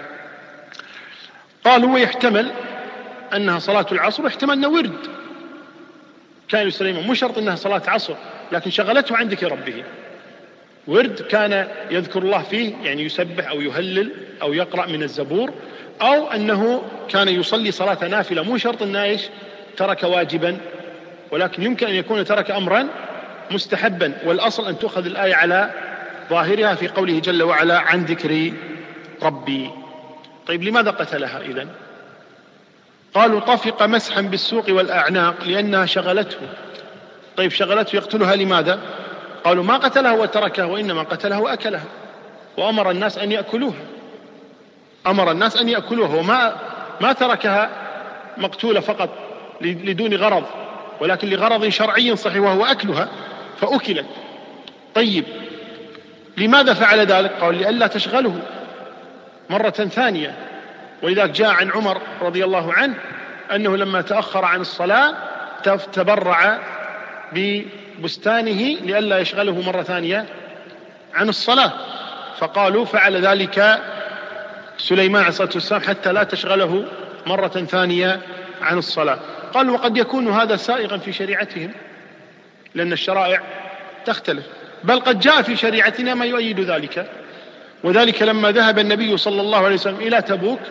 قالوا ويحتمل أنها صلاة العصر، واحتمل أنها ورد كان سليمان، مو شرط أنها صلاة عصر، لكن شغلته عن ذكر ربه. ورد كان يذكر الله فيه، يعني يسبح أو يهلل أو يقرأ من الزبور، أو أنه كان يصلي صلاة نافلة، مو شرط أنه إيش ترك واجبا، ولكن يمكن أن يكون ترك أمرا مستحبا، والأصل أن تؤخذ الآية على ظاهرها في قوله جل وعلا عن ذكر ربي. طيب لماذا قتلها إذن؟ قالوا طفق مسحا بالسوق والأعناق لأنها شغلته. طيب شغلته يقتلها لماذا؟ قالوا ما قتلها وتركها، وإنما قتلها وأكلها، وأمر الناس أن يأكلوها، أمر الناس أن يأكلوها، وما ما تركها مقتولة فقط لدون غرض، ولكن لغرض شرعي صحيح وهو أكلها فأكلت. طيب لماذا فعل ذلك؟ قال لئلا تشغله مرة ثانية. ولذلك جاء عن عمر رضي الله عنه أنه لما تأخر عن الصلاة تبرع ببستانه لئلا يشغله مرة ثانية عن الصلاة، فقالوا فعل ذلك سليمان عليه الصلاة والسلام حتى لا تشغله مرة ثانية عن الصلاة. قالوا وقد يكون هذا سائغا في شريعتهم، لأن الشرائع تختلف، بل قد جاء في شريعتنا ما يؤيد ذلك. وذلك لما ذهب النبي صلى الله عليه وسلم إلى تبوك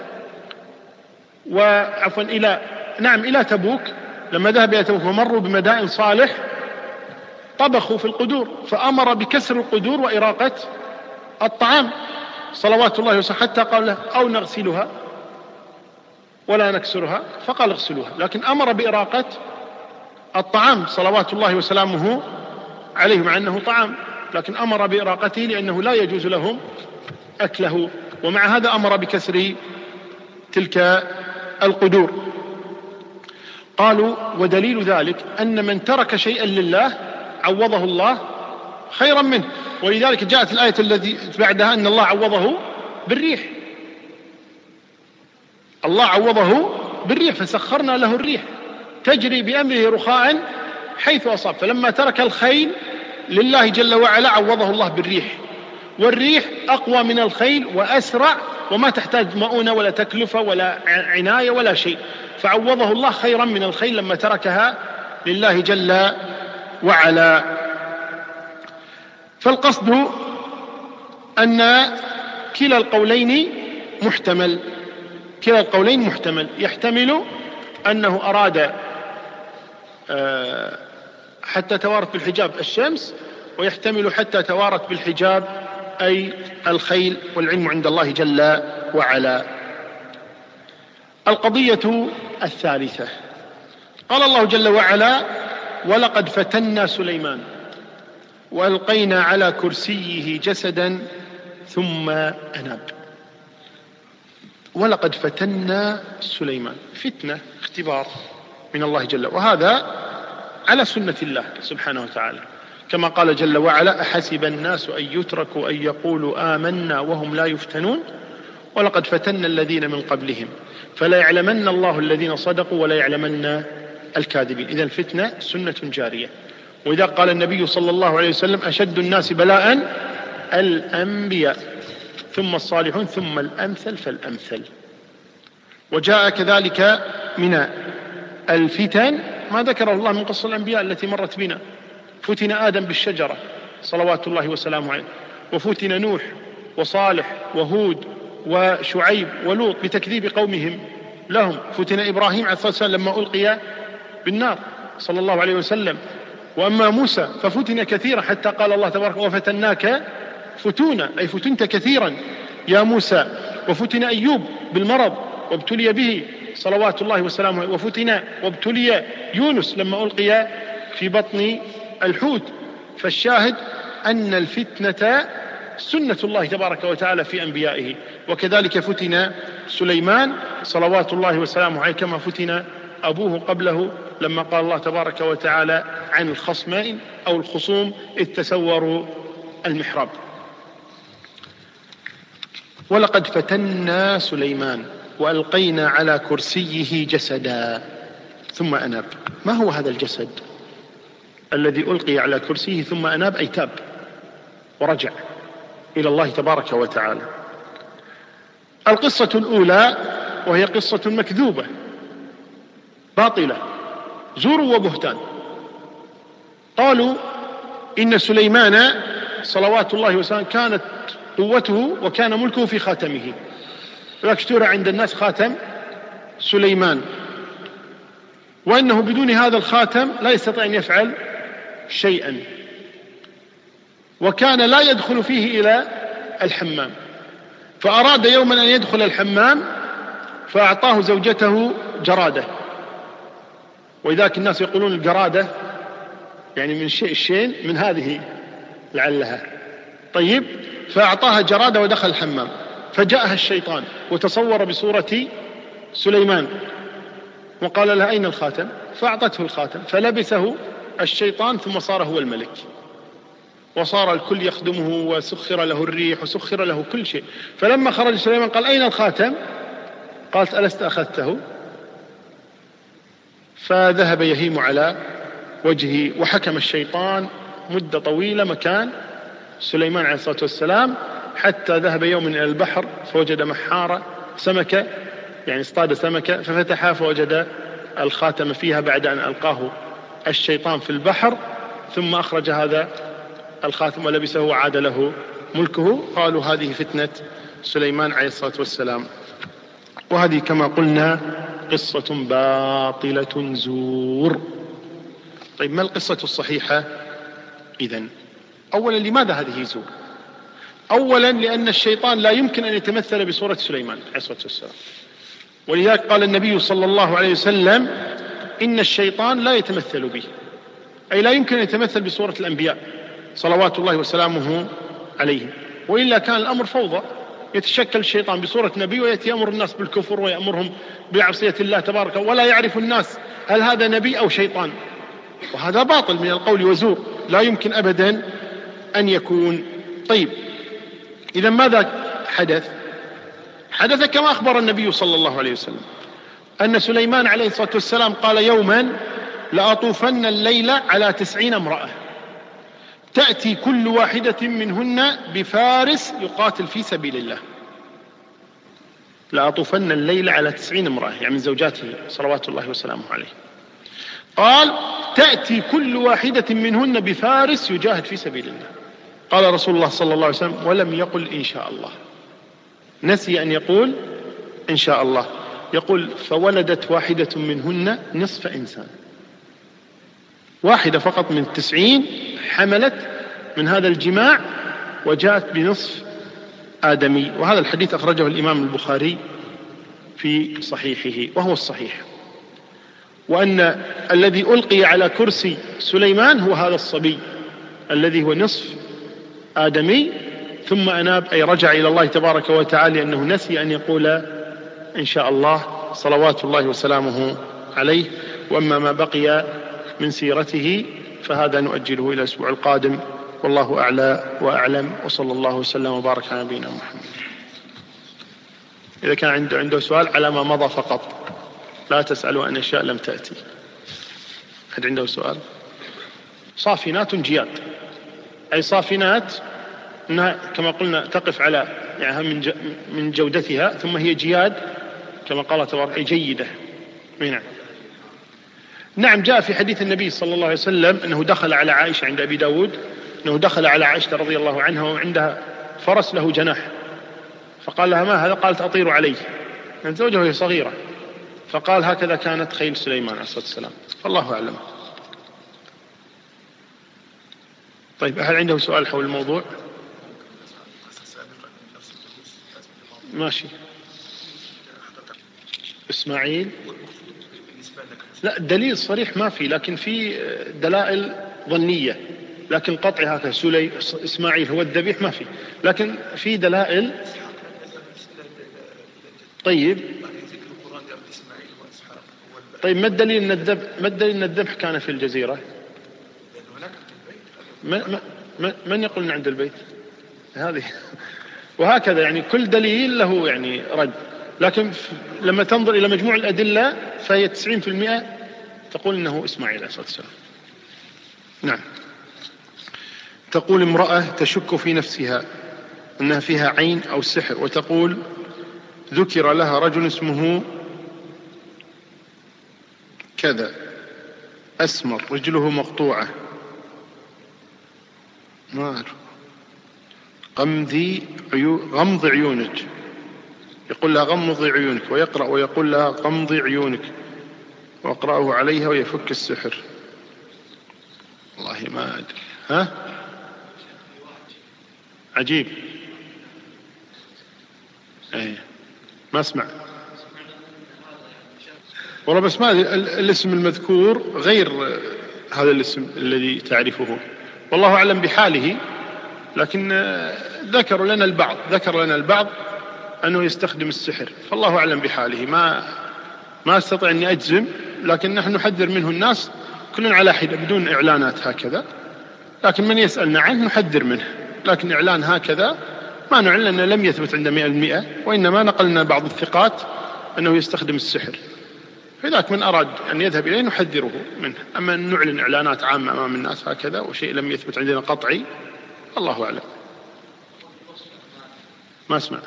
وعفوا إلى نعم إلى تبوك لما ذهب إلى تبوك ومروا بمدائن صالح طبخوا في القدور، فأمر بكسر القدور وإراقة الطعام صلوات الله وسلامه، حتى قال له أو نغسلها ولا نكسرها، فقال اغسلوها، لكن أمر بإراقة الطعام صلوات الله وسلامه عليه، مع أنه طعام لكن أمر بإراقته لأنه لا يجوز لهم أكله، ومع هذا أمر بكسر تلك القدور. قالوا ودليل ذلك أن من ترك شيئا لله عوضه الله خيرا منه، ولذلك جاءت الآية التي بعدها أن الله عوضه بالريح، الله عوضه بالريح فسخرنا له الريح تجري بأمره رخاء حيث أصاب، فلما ترك الخيل لله جل وعلا عوضه الله بالريح، والريح أقوى من الخيل وأسرع وما تحتاج مؤونة ولا تكلفة ولا عناية ولا شيء، فعوضه الله خيرا من الخيل لما تركها لله جل وعلا. فالقصد أن كلا القولين محتمل، كلا القولين محتمل، يحتمل أنه أراد حتى توارت بالحجاب الشمس، ويحتمل حتى توارت بالحجاب أي الخيل، والعلم عند الله جل وعلا. القضية الثالثة قال الله جل وعلا ولقد فتنا سليمان وألقينا على كرسيه جسدا ثم أناب. ولقد فتنا سليمان، فتنة اختبار من الله جل وعلا، وهذا على سنة الله سبحانه وتعالى، كما قال جل وعلا أحسب الناس أن يتركوا أن يقولوا آمنا وهم لا يفتنون ولقد فتنا الذين من قبلهم فلا يعلمن الله الذين صدقوا ولا يعلمن الكاذبين. إذا الفتنة سنة جارية. وإذا قال النبي صلى الله عليه وسلم أشد الناس بلاء الأنبياء ثم الصالحون ثم الأمثل فالأمثل. وجاء كذلك من الفتن ما ذكره الله من قصة الأنبياء التي مرت بنا، فتن آدم بالشجرة صلوات الله وسلامه عليه، وفتن نوح وصالح وهود وشعيب ولوط بتكذيب قومهم لهم، فتن إبراهيم عليه الصلاة والسلام لما ألقي بالنار صلى الله عليه وسلم. وأما موسى ففتن كثيرا حتى قال الله تبارك وفتناك فتونا، أي فتنت كثيرا يا موسى. وفتن أيوب بالمرض وابتلي به صلوات الله وسلامه، وفتن وابتلي يونس لما ألقي في بطن الحوت. فالشاهد أن الفتنة سنة الله تبارك وتعالى في أنبيائه، وكذلك فتن سليمان صلوات الله وسلامه عليه كما فتن أبوه قبله لما قال الله تبارك وتعالى عن الخصمين أو الخصوم إذ تسوروا المحراب. ولقد فتنا سليمان وألقينا على كرسيه جسدا ثم أناب. ما هو هذا الجسد الذي ألقي على كرسيه ثم أناب؟ أي تاب ورجع إلى الله تبارك وتعالى. القصة الأولى وهي قصة مكذوبة باطلة، زور وبهتان. قالوا إن سليمان صلوات الله وسلامه كانت قوته وكان ملكه في خاتمه، فاكتور عند الناس خاتم سليمان، وأنه بدون هذا الخاتم لا يستطيع أن يفعل شيئا، وكان لا يدخل فيه إلى الحمام، فأراد يوما أن يدخل الحمام فأعطاه زوجته جرادة، وإذاك الناس يقولون الجرادة يعني من شيء الشين من هذه لعلها طيب، فأعطاها جرادة ودخل الحمام، فجاءها الشيطان وتصور بصورة سليمان وقال لها أين الخاتم؟ فأعطته الخاتم فلبسه الشيطان ثم صار هو الملك، وصار الكل يخدمه وسخر له الريح وسخر له كل شيء. فلما خرج سليمان قال أين الخاتم؟ قالت ألست أخذته؟ فذهب يهيم على وجهه، وحكم الشيطان مدة طويلة مكان سليمان عليه الصلاة والسلام، حتى ذهب يوم إلى البحر فوجد محارة سمكة، يعني اصطاد سمكة ففتحها فوجد الخاتم فيها بعد أن ألقاه الشيطان في البحر، ثم أخرج هذا الخاتم ولبسه وعاد له ملكه. قالوا هذه فتنة سليمان عليه الصلاة والسلام. وهذه كما قلنا قصة باطلة زور. طيب ما القصة الصحيحة إذن؟ أولا لماذا هذه زور؟ أولا لأن الشيطان لا يمكن أن يتمثل بصورة سليمان عليه الصلاة والسلام، ولذلك قال النبي صلى الله عليه وسلم إن الشيطان لا يتمثل به، أي لا يمكن أن يتمثل بصورة الأنبياء صلوات الله وسلامه عليهم، وإلا كان الأمر فوضى. يتشكل الشيطان بصورة نبي ويأتي يأمر الناس بالكفر ويأمرهم بعصية الله تبارك، ولا يعرف الناس هل هذا نبي أو شيطان، وهذا باطل من القول وزور، لا يمكن أبدا أن يكون. طيب إذا ماذا حدث؟ حدث كما أخبر النبي صلى الله عليه وسلم أن سليمان عليه الصلاة والسلام قال يوما لأطوفن الليل على تسعين امرأة تأتي كل واحدة منهن بفارس يقاتل في سبيل الله. لأطوفن الليل على تسعين امرأة، يعني من زوجاته صلوات الله وسلامه عليه. قال تأتي كل واحدة منهن بفارس يجاهد في سبيل الله. قال رسول الله صلى الله عليه وسلم ولم يقل إن شاء الله، نسي أن يقول إن شاء الله. يقول فولدت واحدة منهن نصف إنسان، واحدة فقط من التسعين حملت من هذا الجماع وجاءت بنصف آدمي. وهذا الحديث أخرجه الإمام البخاري في صحيحه وهو الصحيح. وأن الذي ألقي على كرسي سليمان هو هذا الصبي الذي هو نصف آدمي، ثم أناب أي رجع إلى الله تبارك وتعالى أنه نسي أن يقول إن شاء الله صلوات الله وسلامه عليه. وأما ما بقي من سيرته فهذا نؤجله إلى الأسبوع القادم، والله أعلى وأعلم، وصلى الله وسلم وبارك على نبينا محمد. إذا كان عنده عنده سؤال على ما مضى فقط، لا تسألوا عن أشياء لم تأتي. أحد عنده سؤال؟ صافنات جياد، أي صافنات أنها كما قلنا تقف على يعني من من جودتها، ثم هي جياد كما قال تبارك جيدة. نعم نعم جاء في حديث النبي صلى الله عليه وسلم أنه دخل على عائشة عند أبي داود، أنه دخل على عائشة رضي الله عنها وعندها فرس له جناح، فقال لها ما هذا؟ قالت أطير عليه، يعني زوجها وهي صغيرة، فقال هكذا كانت خيل سليمان عليه الصلاة والسلام. فالله أعلم. طيب هل عنده سؤال حول الموضوع؟ ماشي. إسماعيل لا دليل صريح ما في، لكن في دلائل ظنية، لكن قطع هكذا سلي إسماعيل هو الذبيح ما في، لكن في دلائل. طيب طيب ما الدليل أن الذبح ما الدليل أن الذبح كان في الجزيرة؟ من, من يقول أن عند البيت هذه؟ وهكذا يعني كل دليل له يعني رد، لكن لما تنظر إلى مجموع الأدلة فهي تسعين في المئة تقول إنه إسماعيل عليه الصلاة والسلام. نعم. تقول امرأة تشك في نفسها أنها فيها عين أو سحر، وتقول ذكر لها رجل اسمه كذا أسمر رجله مقطوعة، ما أعرف، غمضي عيو... غمض عيونك، يقول لها غمضي عيونك، ويقرأ ويقول لها غمضي عيونك واقرأه عليها ويفك السحر. والله ما أدري. ها عجيب. ايه ما اسمع والله، بس ما الاسم المذكور غير هذا الاسم الذي تعرفه، والله أعلم بحاله، لكن ذكروا لنا البعض ذكر لنا البعض أنه يستخدم السحر، فالله أعلم بحاله. ما ما استطيع أني أجزم، لكن نحن نحذر منه الناس كلنا على حدة بدون إعلانات هكذا، لكن من يسألنا عنه نحذر منه، لكن إعلان هكذا ما نعلن أنه لم يثبت عند مئة بالمئة، وإنما نقلنا بعض الثقات أنه يستخدم السحر، فذاك من أراد أن يذهب إليه نحذره منه. أما أن نعلن إعلانات عامة أمام الناس هكذا وشيء لم يثبت عندنا قطعي، الله أعلم. ما أسمع.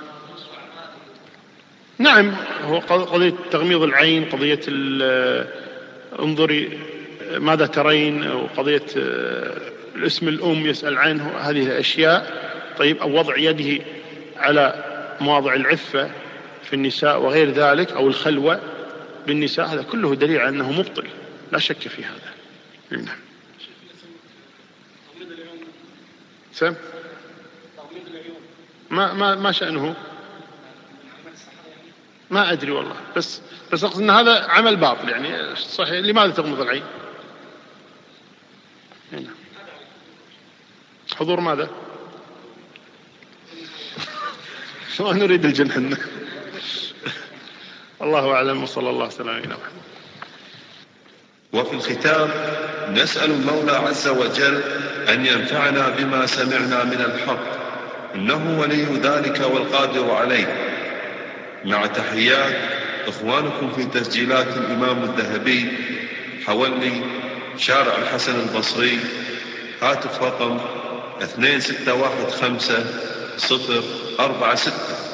نعم هو قضية تغميض العين، قضية انظري ماذا ترين، وقضية الاسم الأم يسأل عنه، هذه الأشياء. طيب، أو وضع يده على مواضع العفة في النساء وغير ذلك، أو الخلوة بالنساء، هذا كله دليل على أنه مبطل، لا شك في هذا. نعم. سم ما ما ما شأنه؟ ما أدري والله، بس بس أقصد أن هذا عمل باطل يعني صحيح. لماذا تغمض العين؟ هنا. حضور ماذا؟ ما نريد الجنة. الله أعلم، وصلى الله وسلم على نبينا محمد. وفي الختام نسأل المولى عز وجل أن ينفعنا بما سمعنا من الحق، إنه ولي ذلك والقادر عليه. مع تحيات إخوانكم في تسجيلات الإمام الذهبي، حولي، شارع الحسن البصري، هاتف رقم اثنين ستة واحد خمسة صفر أربعة ستة.